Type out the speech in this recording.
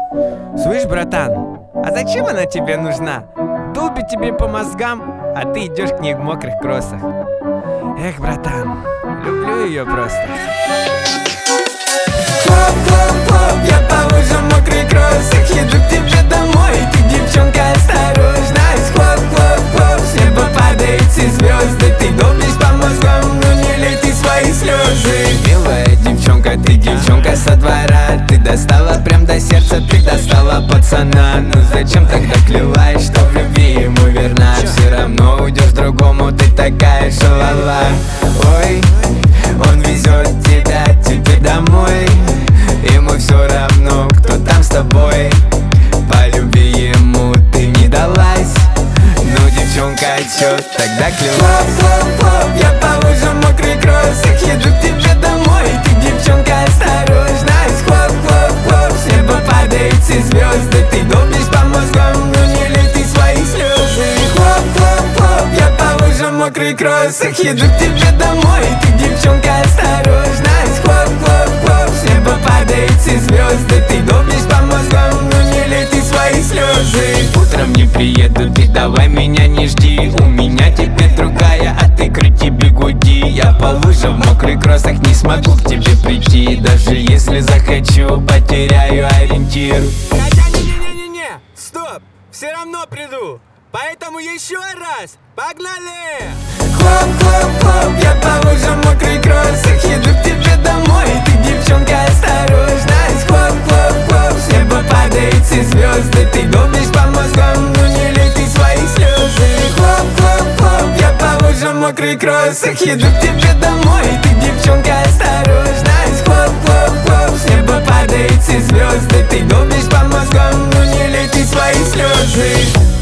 Слышь, братан, а зачем она тебе нужна? Долбит тебе по мозгам, а ты идешь к ней в мокрых кроссах. Эх, братан, люблю ее просто. Хлоп-хлоп-хлоп, я по лужам в мокрых кроссах еду к тебе домой. Ты, девчонка, осторожно. Хлоп-хлоп-хлоп, с неба падают все звезды. Ты долбишь по мозгам, но не лей ты свои слезы. Милая девчонка, ты девчонка со двора. Ты достала прям до сердца, ты достала пацана. Ну зачем тогда клеваешь, что в любви ему верна? Все равно уйдешь другому, ты такая шалала. Ой, он везет тебя теперь домой. Ему все равно, кто там с тобой. По любви ему ты не далась. Ну, девчонка, чё тогда клевать? Хлоп-хлоп-хлоп, я по лужам в мокрых кроссах еду к тебе домой. Ты, девчонка, осторожно. Хлоп-хлоп-хлоп, с неба падают все звезды. Ты долбишь по мозгам, но не лей ты свои слезы. Хлоп-хлоп-хлоп, я по лужам в мокрых кроссах еду к тебе домой. Ты, девчонка, осторожно. Хлоп-хлоп-хлоп, с неба падают все звезды. Ты долбишь по мозгам, но не лей ты свои слезы. Утром не приеду, ты давай меня не жди. У меня теперь другая, а ты крути бигуди. Я по лужам в мокрых кроссах не смогу к тебе прийти. Даже если захочу, потеряю ориентир. Хотя не-не-не-не-не, стоп, все равно приду. Поэтому еще раз, погнали! Хлоп-хлоп-хлоп, я по лужам в мокрых кроссах еду к тебе домой. Ты, девчонка, осторожно. Хлоп-хлоп-хлоп, с неба падают все звезды. Ты долбишь по мозгам, но не лей ты свои слезы. Хлоп-хлоп-хлоп, я по лужам в мокрых кроссах еду к тебе домой. Ты, девчонка, осторожно. Хлоп-хлоп-хлоп, с неба падают все звезды. Ты долбишь по мозгам, но не лей ты свои слезы.